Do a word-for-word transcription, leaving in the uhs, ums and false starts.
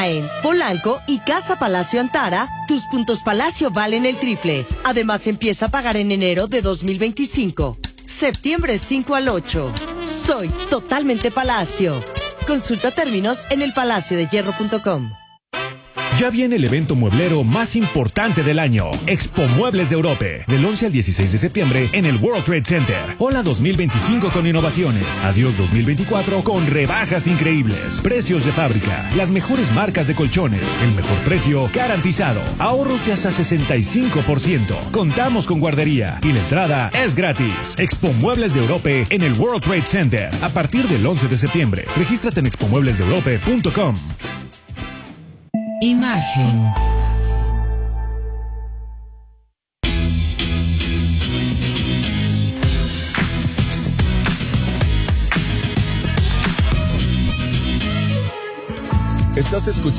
En Polanco y Casa Palacio Antara, tus puntos Palacio valen el triple. Además, empieza a pagar en enero de dos mil veinticinco. Septiembre cinco al ocho. Soy totalmente Palacio. Consulta términos en el palacio de hierro punto com. Ya viene el evento mueblero más importante del año, Expo Muebles de Europe, del once al dieciséis de septiembre en el World Trade Center. Hola dos mil veinticinco con innovaciones, adiós dos mil veinticuatro con rebajas increíbles, precios de fábrica, las mejores marcas de colchones, el mejor precio garantizado, ahorros de hasta sesenta y cinco por ciento. Contamos con guardería y la entrada es gratis. Expo Muebles de Europe en el World Trade Center, a partir del once de septiembre. Regístrate en expo muebles de europe punto com. Imagen. Estás escuchando